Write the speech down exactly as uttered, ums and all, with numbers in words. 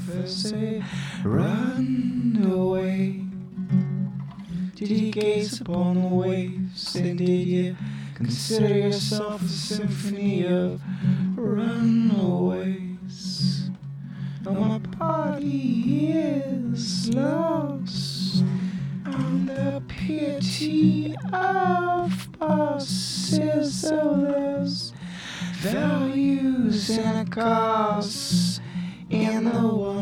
First say, run away. Did you gaze upon the waves, and did you consider yourself a symphony of runaways? Now my body is lost on the pity of bosses. So there's values and a cost in the one